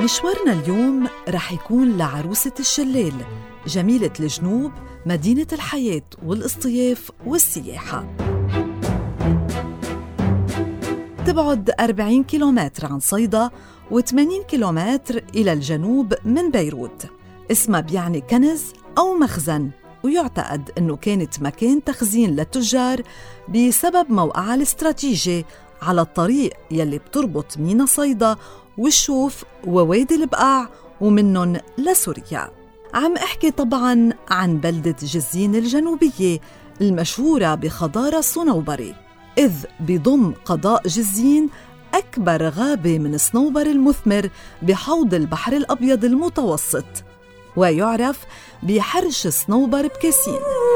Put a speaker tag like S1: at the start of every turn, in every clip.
S1: مشوارنا اليوم رح يكون لعروسة الشلال، جميلة الجنوب، مدينة الحياة والاصطياف والسياحة. تبعد 40 كيلومتر عن صيدا و80 كيلومتر إلى الجنوب من بيروت. اسمها بيعني كنز أو مخزن، ويعتقد أنه كانت مكان تخزين للتجار بسبب موقعها الاستراتيجي على الطريق يلي بتربط مينا صيدا والشوف ووادي البقاع ومنن لسوريا. عم أحكي طبعاً عن بلدة جزين الجنوبية المشهورة بخضار الصنوبري، إذ بضم قضاء جزين أكبر غابة من الصنوبر المثمر بحوض البحر الأبيض المتوسط، ويعرف بحرش الصنوبر بكاسين.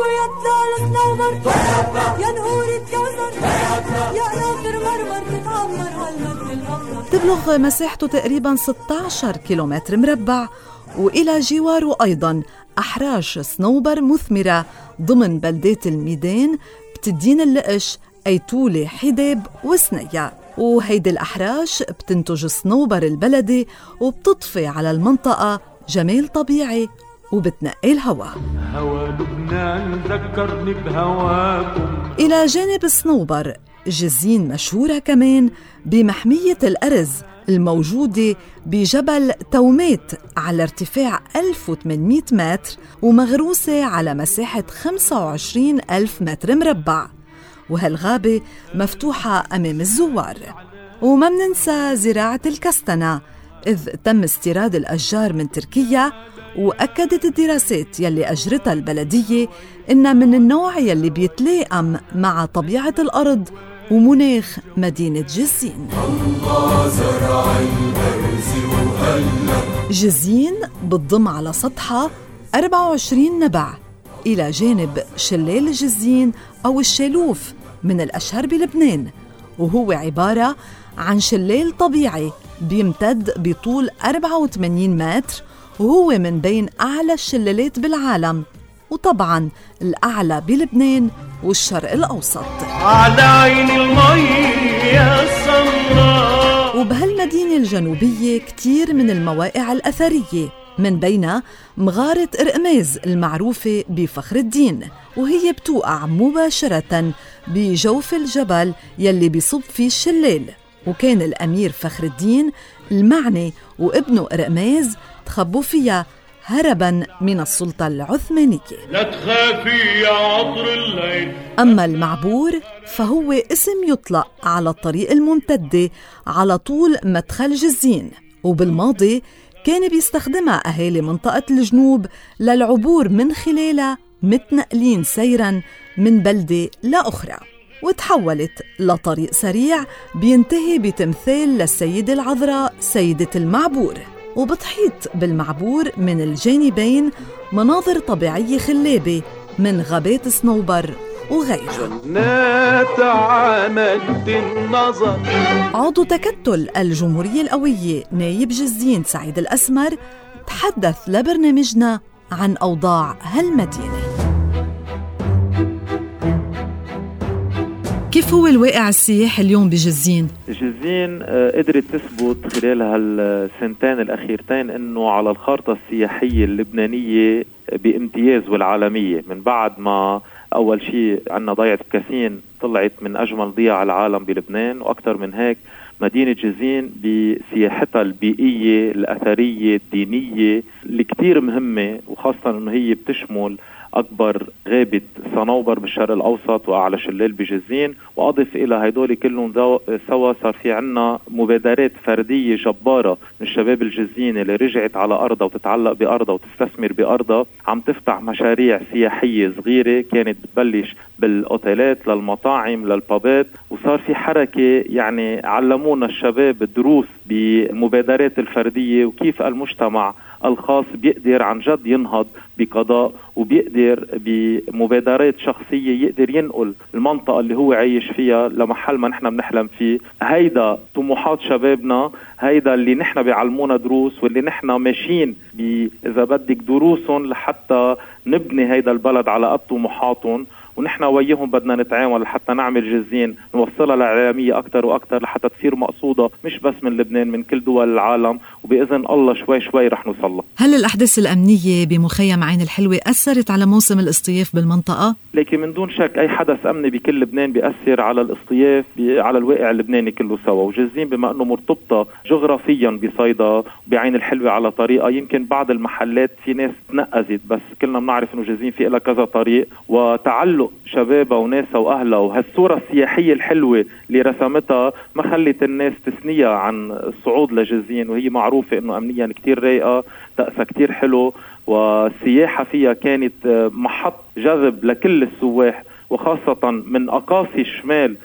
S1: تبلغ مساحته تقريباً 16 كيلومتر مربع، وإلى جواره أيضاً أحراش صنوبر مثمرة ضمن بلدات الميدان بتدين اللقش، أيتولة، حداب وسنية. وهيدي الأحراش بتنتج الصنوبر البلدي وبتضفي على المنطقة جمال طبيعي وبتنقي الهواء.
S2: هوا لبنان ذكرني بهواكم. إلى
S1: جانب الصنوبر، جزين مشهورة كمان بمحمية الأرز الموجودة بجبل تومات على ارتفاع 1800 متر ومغروسة على مساحة 25,000 متر مربع، وهالغابة مفتوحة أمام الزوار. وما مننسى زراعة الكستنة، إذ تم استيراد الأشجار من تركيا، وأكدت الدراسات يلي أجرتها البلدية إنها من النوع يلي بيتلائم مع طبيعة الأرض ومناخ مدينة جزين. جزين بتضم على سطحها 24 نبع، إلى جانب شلال جزين أو الشالوف من الأشهر بلبنان، وهو عبارة عن شلال طبيعي بيمتد بطول 84 متر، وهو من بين أعلى الشلالات بالعالم، وطبعاً الأعلى بلبنان والشرق الأوسط.
S2: على عين المية السمراء.
S1: وبهالمدينة الجنوبية كتير من المواقع الأثرية، من بينها مغارة إرقماز المعروفة بفخر الدين، وهي بتوقع مباشرة بجوف الجبل يلي بيصب فيه الشلال. وكان الأمير فخر الدين المعني وابنه إرقماز تخبوا فيها هرباً من السلطة العثمانية.
S2: لا تخافي يا عطر الليل.
S1: أما المعبور فهو اسم يطلق على الطريق الممتدة على طول مدخل جزين، وبالماضي كان بيستخدمها أهالي منطقة الجنوب للعبور من خلالها متنقلين سيراً من بلدة لأخرى، وتحولت لطريق سريع بينتهي بتمثال للسيدة العذراء سيدة المعبور. وبتحيط بالمعبور من الجانبين مناظر طبيعية خلابة من غابات صنوبر وغيرها.
S2: جنات عملت النظر.
S1: عضو تكتل الجمهورية القوية نايب جزين سعيد الأسمر تحدث لبرنامجنا عن أوضاع هالمدينة. كيف هو الواقع السياحي اليوم بجزين؟
S3: جزين قدرت تثبت خلال هالسنتين الأخيرتين أنه على الخارطة السياحية اللبنانية بامتياز والعالمية، من بعد ما أول شيء عنا ضيعة كاسين طلعت من أجمل ضياع العالم بلبنان، وأكثر من هيك مدينة جزين بسياحتها البيئية الأثرية الدينية اللي كتير مهمة، وخاصة أنه هي بتشمل أكبر غابة صنوبر بالشرق الأوسط وأعلى شلال بجزين. وأضف إلى هيدول كلهم سوا صار في عنا مبادرات فردية جبارة من الشباب الجزين اللي رجعت على أرضها وتتعلق بأرضها وتستثمر بأرضها، عم تفتح مشاريع سياحية صغيرة كانت بتبلش بالأوتيلات للمطاعم للبابات، وصار في حركة يعني علمونا الشباب دروس بمبادرات الفردية وكيف المجتمع الخاص بيقدر عن جد ينهض بقضاء، وبيقدر بمبادرات شخصية يقدر ينقل المنطقة اللي هو عايش فيها لمحل ما نحن بنحلم فيه. هيدا طموحات شبابنا، هيدا اللي نحن بيعلمونا دروس، واللي نحن ماشيين إذا بدك دروسهم لحتى نبني هيدا البلد على قد طموحاتهم. ونحن وياهم بدنا نتعاون لحتى نعمل جزين نوصلها للعالمية أكتر وأكتر لحتى تصير مقصودة مش بس من لبنان، من كل دول العالم، وبإذن الله شوي شوي رح نوصلها.
S1: هل الأحداث الأمنية بمخيم عين الحلوة أثرت على موسم الاصطياف بالمنطقة؟
S3: لكن من دون شك أي حدث أمني بكل لبنان بيأثر على الاصطياف على الواقع اللبناني كله سوا. وجزين بما أنه مرتبطة جغرافيا بصيدا بعين الحلوة على طريقة يمكن بعض المحلات في ناس تنقزت، بس كلنا بنعرف أنه جزين في لها كذا طريق، وتعلق شبابها وناسها وأهلها وهالصورة السياحية الحلوة اللي رسمتها ما خلت الناس تثنيها عن الصعود لجزين، وهي معروفة أنه أمنيا كتير رايقة، طقسها كتير حلو، والسياحة فيها كانت محط جذب لكل السواح، وخاصة من أقاصي الشمال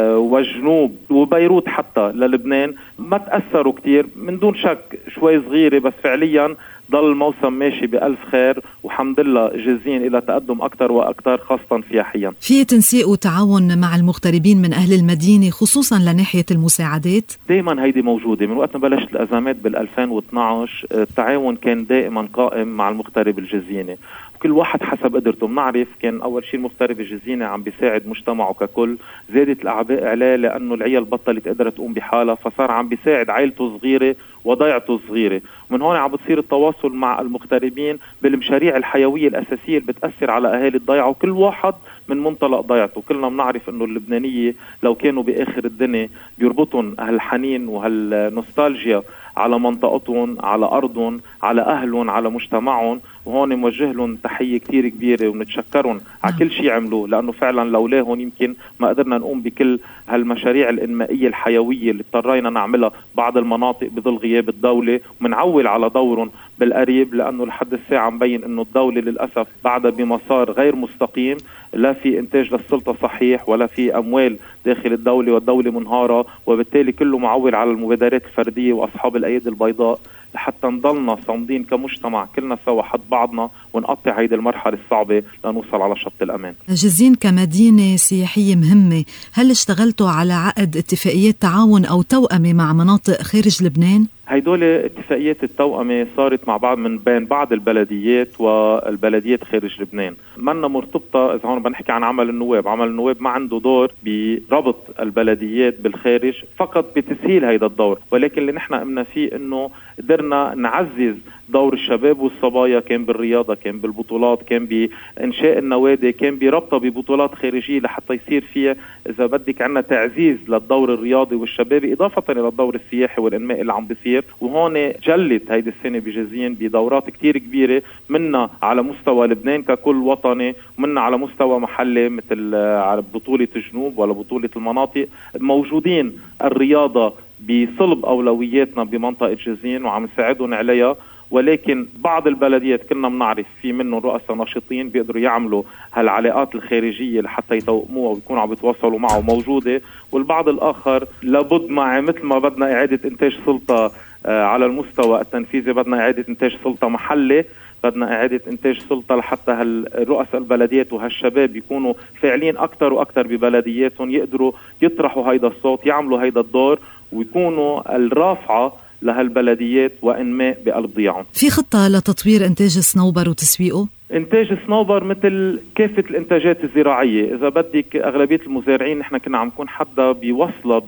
S3: والجنوب وبيروت حتى للبنان. ما تأثروا كتير من دون شك، شوي صغيرة، بس فعليا ضل الموسم ماشي بألف خير، وحمد لله جزين إلى تقدم أكتر وأكتر خاصة سياحيا.
S1: في تنسيق وتعاون مع المغتربين من أهل المدينة خصوصا لناحية المساعدات؟
S3: دايما هيدي موجودة من وقت ما بلشت الأزمات بال2012. التعاون كان دائما قائم مع المغترب الجزيني، كل واحد حسب قدرته. بنعرف كان أول شيء المغترب الجزيني عم بيساعد مجتمعه ككل، زادت الأعباء عليه لأنه العيال بطلت قدرت تقوم بحالها، فصار عم بيساعد عائلته صغيرة وضيعته صغيرة. ومن هون عم بتصير التواصل مع المغتربين بالمشاريع الحيوية الأساسية اللي بتأثر على أهالي الضيعة، وكل واحد من منطلق ضيعته. كلنا بنعرف أنه اللبنانية لو كانوا بآخر الدنيا بيربطهم هالحنين وهالنوستالجيا على منطقتهم، على أرضهم، على أهلهم، على مجتمعهم، وهون موجه لهم تحية كتير كبيرة ونتشكرهم على كل شيء عملوه، لأنه فعلا لولاهم يمكن ما قدرنا نقوم بكل هالمشاريع الإنمائية الحيوية اللي اضطرينا نعملها بعض المناطق بظل غياب الدولة، ومنعول على دورهم بالقريب، لأنه لحد الساعة مبين أنه الدولة للأسف بعدها بمسار غير مستقيم، لا في إنتاج للسلطة صحيح ولا في أموال داخل الدولة، والدولة منهارة، وبالتالي كله معول على المبادرات الفردية وأصحاب الأيدي البيضاء، لحتى نضلنا صامدين كمجتمع كلنا سوا حد بعضنا ونقطع هيدي المرحلة الصعبة لنوصل على شط الأمان.
S1: جزين كمدينة سياحية مهمة، هل اشتغلتوا على عقد اتفاقيات تعاون أو توأمة مع مناطق خارج لبنان؟
S3: هيدول اتفاقيات التوأمة صارت مع بعض من بين بعض البلديات والبلديات خارج لبنان، منا مرتبطة. إذا هون بنحكي عن عمل النواب، عمل النواب ما عنده دور بربط البلديات بالخارج، فقط بتسهيل هيدا الدور، ولكن اللي نحن قمنا فيه إنه قدرنا نعزز دور الشباب والصبايا، كان بالرياضة، كان بالبطولات، كان بإنشاء النوادي، كان بربطة ببطولات خارجية لحتى يصير فيها إذا بدك عنا تعزيز للدور الرياضي والشبابي، إضافة إلى الدور السياحي والإنمائي اللي عم بيصير. وهون جلت هيدي السنة بجزين بدورات كتير كبيرة، منا على مستوى لبنان ككل وطني، ومنا على مستوى محلي مثل على بطولة الجنوب ولا بطولة المناطق. موجودين الرياضة بصلب أولوياتنا بمنطقة جزين وعم نساعدهم عليها، ولكن بعض البلديات كنا بنعرف في منهم رؤساء ناشطين بيقدروا يعملوا هالعلاقات الخارجية لحتى يتوقموها ويكونوا عم بيتواصلوا معه موجودة، والبعض الآخر لابد مع مثل ما بدنا إعادة إنتاج سلطة على المستوى التنفيذي، بدنا إعادة إنتاج سلطة محلي، بدنا إعادة إنتاج سلطة لحتى هالرؤساء البلديات وهالشباب يكونوا فاعلين أكتر وأكتر ببلدياتهم، يقدروا يطرحوا هيدا الصوت، يعملوا هيدا الدور، ويكونوا الرافعة لهالبلديات وإنماء بقلب ضياعهم.
S1: في خطة لتطوير إنتاج الصنوبر وتسويقه؟
S3: إنتاج الصنوبر مثل كافة الإنتاجات الزراعية، إذا بدك أغلبية المزارعين نحن كنا عم نكون حدا بيوصله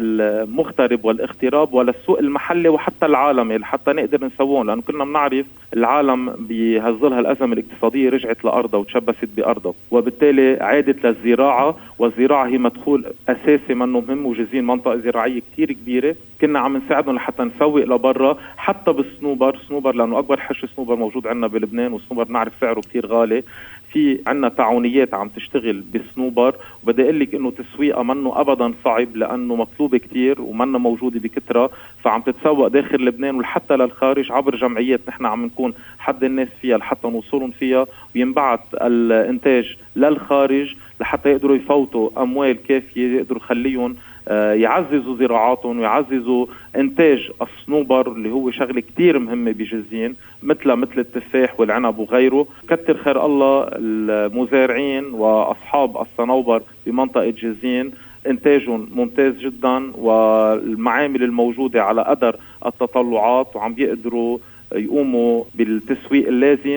S3: بالمغترب والاغتراب وللسوق المحلي وحتى العالمي لحتى نقدر نسوون، لأنه كنا بنعرف العالم بهالظلها الأزمة الاقتصادية رجعت لأرضها وتشبست بأرضها، وبالتالي عادت للزراعة، والزراعة هي مدخول أساسي منه مهم، وجزين منطقة زراعية كتير كبيرة. كنا عم نساعدهم لحتى نسوق لبرا حتى بالصنوبر، لأنه أكبر حش صنوبر موجود عندنا بلبنان، والصنوبر نعرف سعره كتير غالي. في عنا تعاونيات عم تشتغل بالصنوبر، وبدي اقول لك انه تسويقها منه ابدا صعب لانه مطلوبه كتير ومنه موجوده بكثره، فعم تتسوق داخل لبنان وحتى للخارج عبر جمعيات نحن عم نكون حد الناس فيها لحتى نوصلهم فيها، وينبعث الانتاج للخارج لحتى يقدروا يفوتوا اموال كافيه يقدروا يخليهم يعززوا زراعاتهم ويعززوا انتاج الصنوبر اللي هو شغله كتير مهمه بجزين مثل التفاح والعنب وغيره. كتر خير الله المزارعين واصحاب الصنوبر بمنطقه جزين انتاجهم ممتاز جدا، والمعامل الموجوده على قدر التطلعات، وعم بيقدروا يقوموا بالتسويق اللازم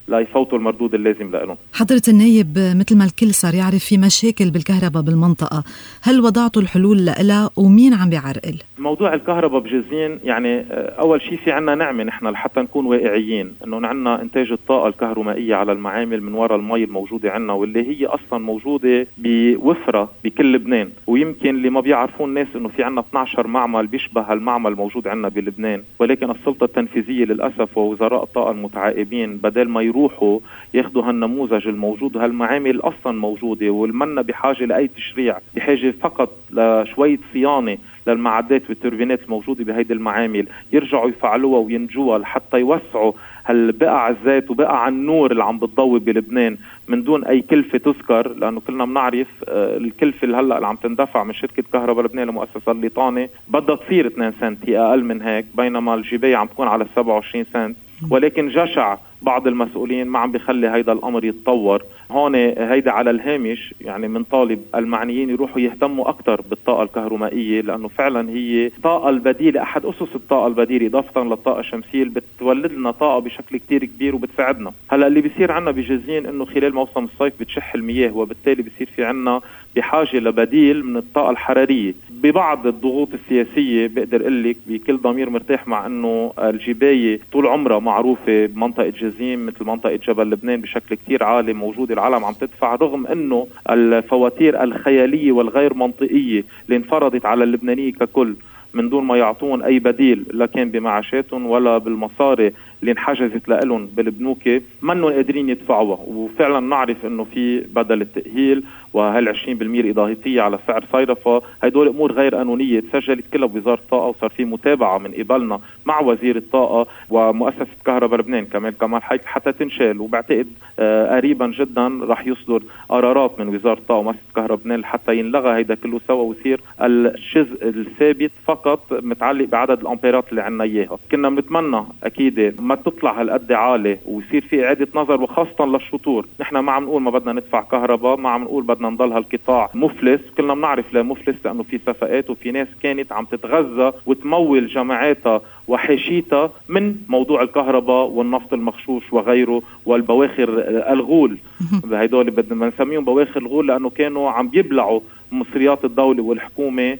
S3: ليفوتوا المردود اللازم لهم.
S1: حضرة النايب، مثل ما الكل صار يعرف في مشاكل بالكهرباء بالمنطقة، هل وضعتوا الحلول لها ومين عم بيعرقل؟
S3: موضوع الكهرباء بجزين يعني أول شيء في عنا نعمة نحن لحتى نكون واقعيين إنه عنا إنتاج الطاقة الكهرومائية على المعامل من وراء المي الموجودة عنا، واللي هي أصلا موجودة بوفرة بكل لبنان. ويمكن اللي ما بيعرفون الناس إنه في عنا 12 معمل بيشبه المعمل الموجود عنا بلبنان، ولكن السلطة التنفيذية للأسف ووزراء الطاقة المتعاقبين بدل ما يروحوا ياخدوا هالنموذج الموجود، هالمعامل أصلا موجودة والمنا بحاجة لأي تشريع، بحاجة فقط لشوية صيانة للمعدات والتوربينات الموجودة بهيدي المعامل، يرجعوا يفعلوها وينجوها لحتى يوسعوا هالبقع الزيت وبقع النور اللي عم بتضوي بلبنان من دون أي كلفة تذكر، لأنه كلنا بنعرف الكلفة اللي هلأ اللي عم تندفع من شركة كهرباء لبنان لمؤسسة الليطانة بدها تصير 2 سنت، هي أقل من هيك، بينما الجباية عم تكون على 27 سنت. ولكن جشع بعض المسؤولين ما عم بيخلي هيدا الأمر يتطور. هون هيدا على الهامش يعني من طالب المعنيين يروحوا يهتموا أكتر بالطاقة الكهرومائية، لأنه فعلا هي طاقة البديلة، أحد أسس الطاقة البديلة إضافة للطاقة الشمسية اللي بتولد لنا طاقة بشكل كتير كبير وبتساعدنا. هلأ اللي بيصير عنا بجزين إنه خلال موسم الصيف بتشح المياه، وبالتالي بيصير في عنا بحاجة لبديل من الطاقة الحرارية. ببعض الضغوط السياسية بقدر أقولك بكل ضمير مرتاح، مع أنه الجباية طول عمرها معروفة بمنطقة جزيم مثل منطقة جبل لبنان بشكل كتير عالي موجود، العالم عم تدفع رغم أنه الفواتير الخيالية والغير منطقية اللي انفرضت على اللبنانية ككل من دون ما يعطون أي بديل، لا كان بمعاشاتهم ولا بالمصاري اللي انحجزت لهم بالبنوك، منهم قادرين يدفعوها. وفعلا نعرف انه في بدل التأهيل وهال 20% الإضافية على سعر صيرفة، هيدول أمور غير قانونية تسجلت كلها بوزارة الطاقة، وصار في متابعة من قبلنا مع وزير الطاقة ومؤسسة كهرباء لبنان كمان حتى تنشال. وبعتقد قريبا جدا رح يصدر قرارات من وزارة الطاقة ومؤسسة كهرباء لبنان حتى ينلغى هيدا كله سوا، ويصير الجزء الثابت فقط متعلق بعدد الأمبيرات اللي عنا إياها. كنا بنتمنى أكيد ما تطلع هالقد عالي ويصير في إعادة نظر، وخاصة للشطور. نحن ما عم نقول ما بدنا ندفع كهرباء، ما عم نقول بدنا نضل هالقطاع مفلس، كلنا بنعرف لا مفلس، لأنه في صفقات وفي ناس كانت عم تتغذى وتمول جماعاتها وحاشيتها من موضوع الكهرباء والنفط المغشوش وغيره والبواخر الغول. هيدول بدنا نسميهم بواخر الغول لأنه كانوا عم بيبلعوا مصريات الدولة والحكومة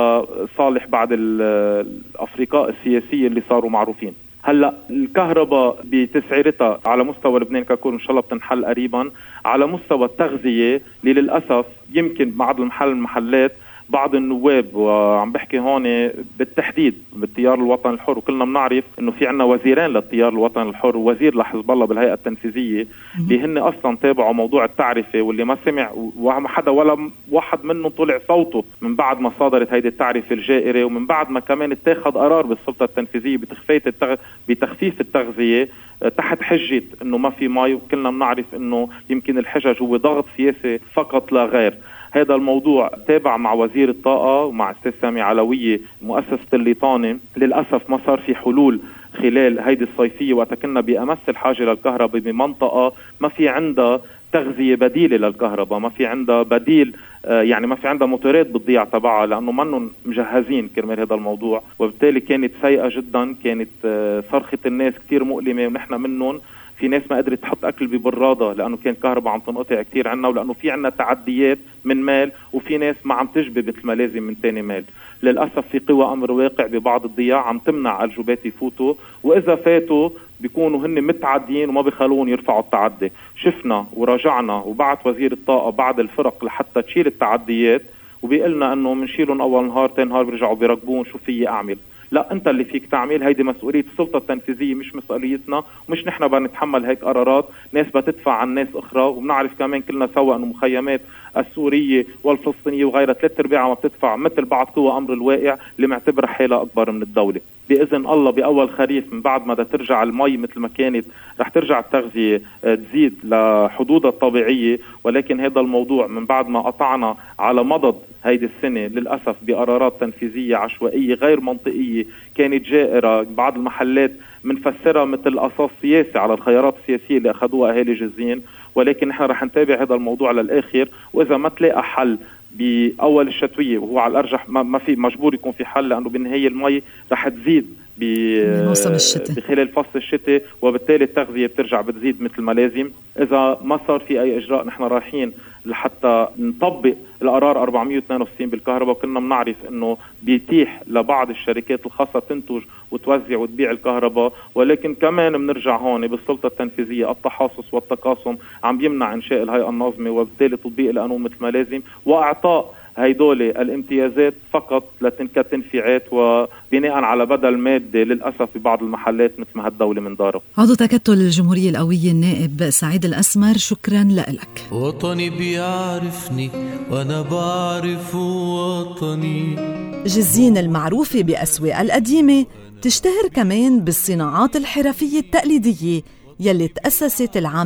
S3: لصالح بعض الأفريقاء السياسية اللي صاروا معروفين. هلأ الكهرباء بتسعيرتها على مستوى لبنان ككل إن شاء الله بتنحل قريبا. على مستوى التغذية اللي للأسف يمكن بعض المحلات بعض النواب، وعم بحكي هون بالتحديد بالتيار الوطني الحر، وكلنا بنعرف انه في عنا وزيرين للتيار الوطني الحر ووزير لحزب الله بالهيئة التنفيذية اللي هن اصلا تابعوا موضوع التعرفة، واللي ما سمع وحدا ولا واحد منهم طلع صوته من بعد ما صادرت هيدي التعرفة الجائرة، ومن بعد ما كمان اتاخد قرار بالسلطة التنفيذية بتخفيف التغذية تحت حجة انه ما في مي. وكلنا بنعرف انه يمكن الحجج هو ضغط سياسي فقط لا غير. هذا الموضوع تابع مع وزير الطاقة ومع استاذ سامي علوية مؤسسة الليطانة. للأسف ما صار في حلول خلال هيدي الصيفية، وقت كنا بأمس الحاجة للكهرباء بمنطقة ما في عندها تغذية بديلة للكهرباء، ما في عندها بديل، يعني ما في عندها موتورات بتضيع تبعها لأنه منهم مجهزين كرمال هذا الموضوع. وبالتالي كانت سيئة جدا، كانت صرخة الناس كتير مؤلمة، ونحن منهم في ناس ما قدرت تحط أكل ببرادة لأنه كان كهرباء عم تنقطع كتير عنا، ولأنه في عنا تعديات من مال، وفي ناس ما عم تجبي مثل ما لازم من تاني مال. للأسف في قوى أمر واقع ببعض الضياع عم تمنع الجبات يفوتوا، وإذا فاتوا بيكونوا هن متعديين وما بيخلون يرفعوا التعدي. شفنا وراجعنا وبعت وزير الطاقة بعض الفرق لحتى تشيل التعديات، وبيقلنا أنه منشيلهم أول نهار تاني نهار بيرجعوا بيراقبون شو في أعمل. لا، انت اللي فيك تعمل، هيدي مسؤولية السلطة التنفيذية مش مسؤوليتنا، ومش نحن بنتحمل هيك قرارات ناس بتدفع عن ناس اخرى. وبنعرف كمان كلنا سوا انه مخيمات السورية والفلسطينية وغيرها 3/4 ما بتدفع، مثل بعض قوى امر الواقع اللي معتبر حالها اكبر من الدولة. بإذن الله بأول خريف من بعد ما ترجع المي مثل ما كانت رح ترجع التغذية تزيد لحدودها الطبيعية، ولكن هذا الموضوع من بعد ما قطعنا على مضض هيدي السنة للأسف بقرارات تنفيذية عشوائية غير منطقية كانت جائرة. بعض المحلات منفسرها مثل قصاص سياسي على الخيارات السياسية اللي أخذوها أهالي جزين، ولكن نحن رح نتابع هذا الموضوع للآخر، وإذا ما تلاقى حل بأول الشتوية، وهو على الأرجح ما في مجبور يكون في حل، لأنه بالنهاية المي رح تزيد
S1: بموسم الشتاء
S3: بخلال فصل الشتاء، وبالتالي التغذية بترجع بتزيد مثل ما لازم. إذا ما صار في أي إجراء، نحن رايحين لحتى نطبق القرار 462 بالكهرباء. كنا بنعرف إنه بيتيح لبعض الشركات الخاصة تنتج وتوزع وتبيع الكهرباء، ولكن كمان بنرجع هون بالسلطة التنفيذية التحاصص والتقاسم عم بيمنع إنشاء الهيئة الناظمة، وبالتالي تطبيق القانون مثل ما لازم، وإعطاء هيدول الامتيازات فقط كتنفيعات وبناء على بدل مادي للأسف ببعض المحلات مثل ما هالدولة من داره.
S1: عضو تكتل الجمهورية القوية النائب سعيد الأسمر، شكرا لك.
S4: وطني بيعرفني وأنا بعرف وطني.
S1: جزين المعروفة بأسواق القديمة تشتهر كمان بالصناعات الحرفية التقليدية يلي تأسست العام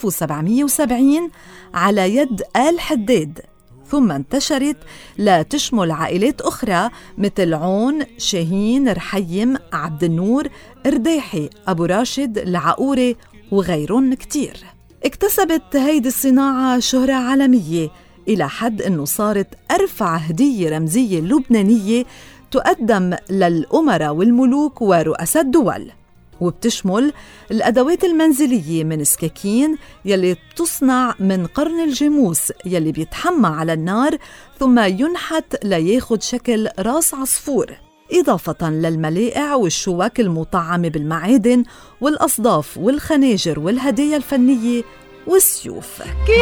S1: 1770 على يد آل حداد، ثم انتشرت لتشمل عائلات أخرى مثل عون، شاهين، رحيم، عبد النور، رداحي، أبو راشد، العقوري وغيرهم كتير. اكتسبت هيدي الصناعة شهرة عالمية إلى حد أنه صارت أرفع هدية رمزية لبنانية تقدم للأمراء والملوك ورؤساء الدول، وبتشمل الأدوات المنزلية من سكاكين يلي بتصنع من قرن الجاموس يلي بيتحمى على النار ثم ينحت لياخد شكل راس عصفور، إضافة للملائع والشوك المطعمة بالمعادن والأصداف والخناجر والهدايا الفنية والسيوف.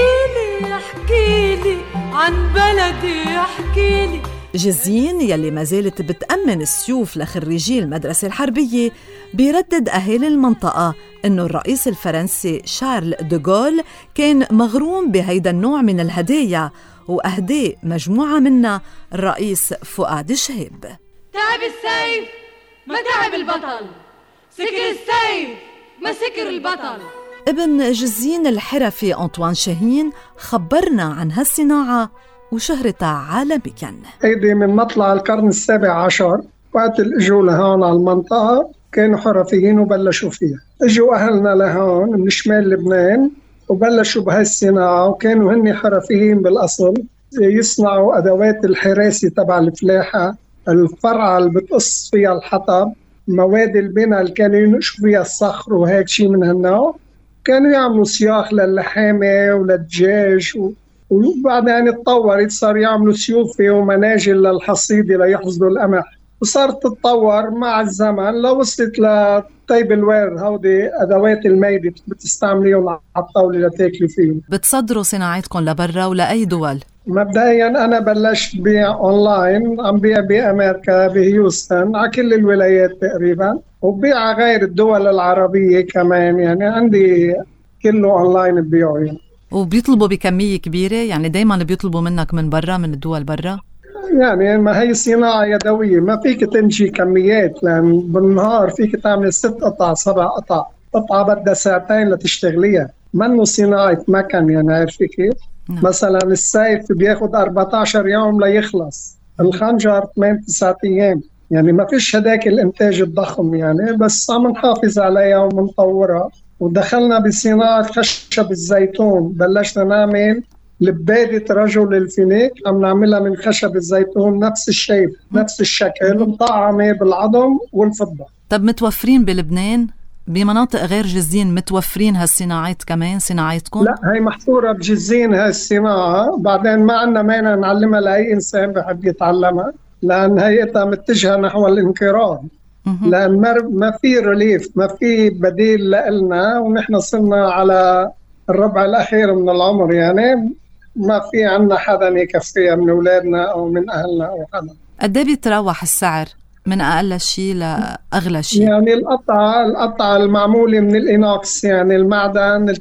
S5: احكيلي عن بلدي، احكيلي.
S1: جزين يلي ما زالت بتأمن السيوف لخريجي المدرسة الحربية بيردد أهالي المنطقة إنه الرئيس الفرنسي شارل دوغول كان مغروم بهيدا النوع من الهدايا، وأهداء مجموعة منها الرئيس فؤاد شهاب.
S5: تعب السيف ما تعب البطل، سكر السيف ما سكر البطل.
S1: ابن جزين الحرفي أنطوان شاهين خبرنا عن هالصناعة وشهرتها عالميا.
S6: هيدي من مطلع القرن السابع عشر، وقت اجوا لهون على المنطقة كانوا حرفيين وبلشوا فيها. اجوا أهلنا لهون من شمال لبنان وبلشوا بهاي الصناعة، وكانوا هني حرفيين بالأصل، يصنعوا أدوات الحراسة تبع الفلاحة، الفرعة اللي بتقص فيها الحطب، مواد البناء اللي كانوا ينقشوا فيها الصخر وهيك شيء من هالنوع. كانوا يعملوا سياخ للحامة وللدجاج، وبعدين تطورت صار يعملوا سيوفة ومناجل للحصيدة ليحفظوا القمح، وصارت تتطور مع الزمن لوصلت لطيب الوارد. هودي أدوات الميدة بتستعمليهم على الطاولة لتاكلي فيهم.
S1: بتصدروا صناعتكم لبرا ولا أي دول؟
S6: مبدئيا أنا بلشت بيع أونلاين، عم بيع بأمريكا بهيوستن على كل الولايات تقريبا، وبيع غير الدول العربية كمان، يعني عندي كله أونلاين ببيعه يعني.
S1: وبيطلبوا بكمية كبيرة؟ يعني دايما بيطلبوا منك من برا، من الدول برا؟
S6: يعني ما هي صناعة يدوية، ما فيك تنجي كميات، لأن بالنهار فيك تعمل 6 قطع 7 قطع، قطعة بدها ساعتين لتشتغليها، منه صناعة مكن يعني، عارفة كيف؟ مثلا السيف بياخد 14 يوم ليخلص، الخنجر 8-9 أيام، يعني ما فيش هداك الإنتاج الضخم يعني، بس عم نحافظ عليها ومنطورها. ودخلنا بصناعة خشب الزيتون، بلشنا نعمل لبادة رجل الفينيك، عم نعملها من خشب الزيتون، نفس الشيء نفس الشكل، مطعمة بالعظم والفضة.
S1: طب متوفرين بلبنان بمناطق غير جزين؟ متوفرين هالصناعات كمان صناعتكم؟
S6: لا، هي محصورة بجزين هاي الصناعة، بعدين ما عنا مانع نعلمها لأي إنسان بحب يتعلمها، لأن هيئتها متجهة نحو الانقراض، لأن ما في ريليف، ما في بديل لنا، ونحن صرنا على الربع الأخير من العمر، يعني ما في عنا حدا يكفيها من أولادنا أو من أهلنا أو حدا.
S1: قد ايه بيتراوح السعر من أقل شيء لأغلى شيء؟
S6: يعني القطعة المعمولة من الإينوكس، يعني المعدن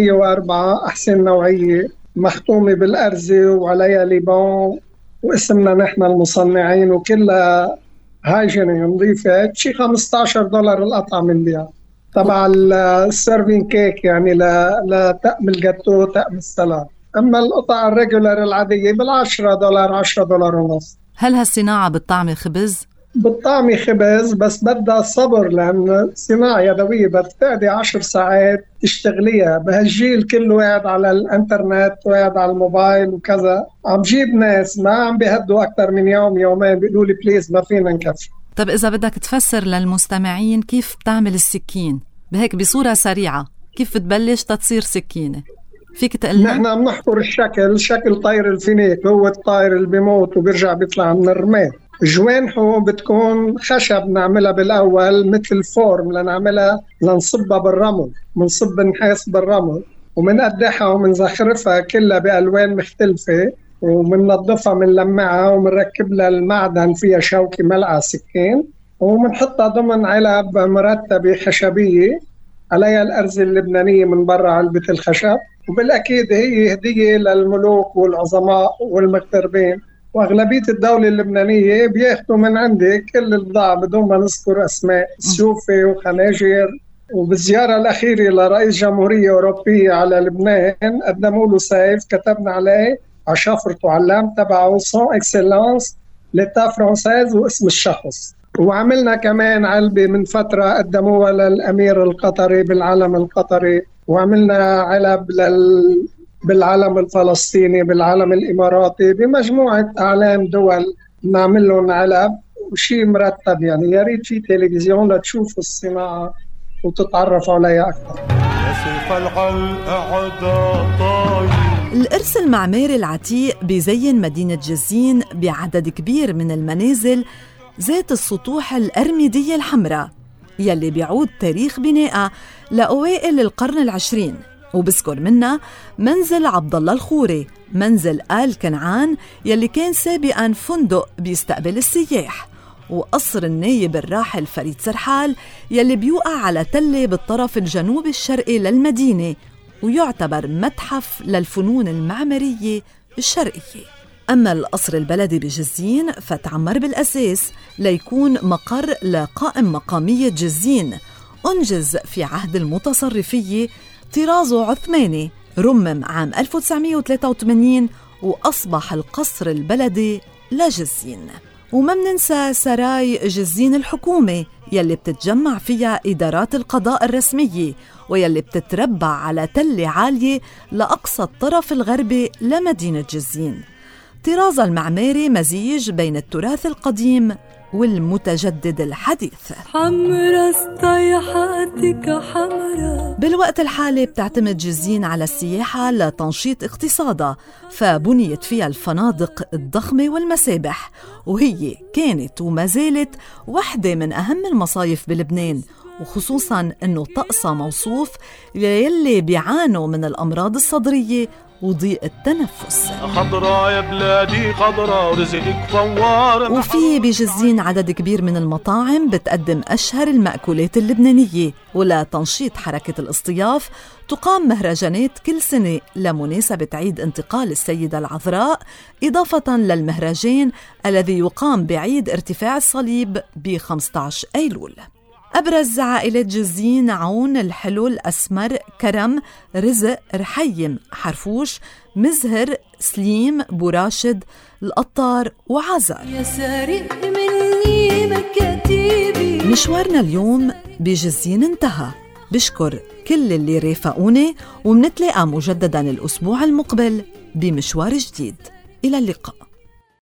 S6: 304 أحسن نوعية، مختومة بالأرزة وعليها ليبون واسمنا نحن المصنعين، وكلها هايجيني نظيفة، شي $15 القطعة من بيع. طبعا السيرفين كيك يعني لتقم الجاتو تقم السلام. أما القطع الريجولار العادية $10 $10.50.
S1: هل هالصناعة بالطعم خبز؟
S6: بالطعم خبز، بس بدها صبر، لأن صناعة يدوية بتقعدي 10 ساعات تشتغليها. بهالجيل كله قاعد على الانترنت وقاعد على الموبايل وكذا، عم جيب ناس ما عم بيهدوا أكثر من يوم يومين، بيقولوا لي بليز ما فينا نكفي.
S1: طب إذا بدك تفسر للمستمعين كيف بتعمل السكين بهيك بصورة سريعة، كيف بتبلش تصير سكينة، فيك تقلنا؟
S6: نحن بنحفر شكل طير الفينيك، هو الطير اللي بيموت وبيرجع بيطلع من الرمال. جوانحه بتكون خشب نعملها بالأول مثل فورم لنعملها لنصبها بالرمل، منصب نحاس بالرمل ومنقدحها ومنزخرفها كلها بألوان مختلفة ومننظفها منلمعها ومنركب لها المعدن فيها شوكة ملعقة سكين ومنحطها ضمن علب مرتبة خشبية عليها الأرز اللبنانية من برا علبة الخشب. وبالأكيد هي هدية للملوك والعظماء والمغتربين، وأغلبية الدولة اللبنانية بياخدوا من عندي كل البضاعة بدون ما نذكر أسماء، سيوفي وخناجر. وبالزيارة الأخيرة لرئيس جمهورية أوروبية على لبنان قدموا له سيف كتبنا عليه على شفرته علام تبعه سون اكسلانس لتا فرانسيز واسم الشخص. وعملنا كمان علبة من فترة قدموها للأمير القطري بالعلم القطري، وعملنا علب بالعلم الفلسطيني بالعلم الإماراتي بمجموعة أعلام دول نعمل لهم علب وشيء مرتب. يعني يا ريت في تلفزيون لتشوفوا الصناعة وتتعرفوا عليها أكثر.
S1: الإرث المعماري العتيق بيزين مدينة جزين بعدد كبير من المنازل ذات السطوح الأرميدية الحمراء يلي بيعود تاريخ بنائها لأوائل القرن العشرين، وبذكر منها منزل عبد الله الخوري، منزل آل كنعان يلي كان سابقاً فندق بيستقبل السياح، وقصر النايب الراحل فريد سرحال يلي بيوقع على تلة بالطرف الجنوب الشرقي للمدينة ويعتبر متحف للفنون المعمارية الشرقية. أما القصر البلدي بجزين فتعمر بالأساس ليكون مقر لقائم مقامية جزين، أنجز في عهد المتصرفية طرازه عثماني، رمم عام 1983 وأصبح القصر البلدي لجزين. وما مننسى سراي جزين الحكومة يلي بتتجمع فيها إدارات القضاء الرسمية ويلي بتتربع على تلة عالية لأقصى الطرف الغربي لمدينة جزين. طراز المعماري مزيج بين التراث القديم والمتجدد الحديث.
S5: حمرا استيحاتك حمرا.
S1: بالوقت الحالي بتعتمد جزين على السياحة لتنشيط اقتصادها، فبنيت فيها الفنادق الضخمة والمسابح، وهي كانت وما زالت واحدة من أهم المصايف بلبنان، وخصوصاً أنه طقسها موصوف ليلي بيعانوا من الأمراض الصدرية وضيق التنفس.
S2: خضرا يا بلادي خضرا ورزقك فوار.
S1: وفي بجزين عدد كبير من المطاعم بتقدم أشهر المأكولات اللبنانية، ولا تنشيط حركة الاصطياف تقام مهرجانات كل سنة لمناسبة عيد انتقال السيدة العذراء، إضافة للمهرجان الذي يقام بعيد ارتفاع الصليب ب15 أيلول. أبرز عائلات جزين عون، الحلو، الأسمر، كرم، رزق، رحيم، حرفوش، مزهر، سليم، بوراشد، القطار وعزار.
S5: يا سارق مني مكاتيبي.
S1: مشوارنا اليوم بجزين انتهى. بشكر كل اللي رافقوني، ومنتلاقى مجددا الأسبوع المقبل بمشوار جديد. إلى اللقاء.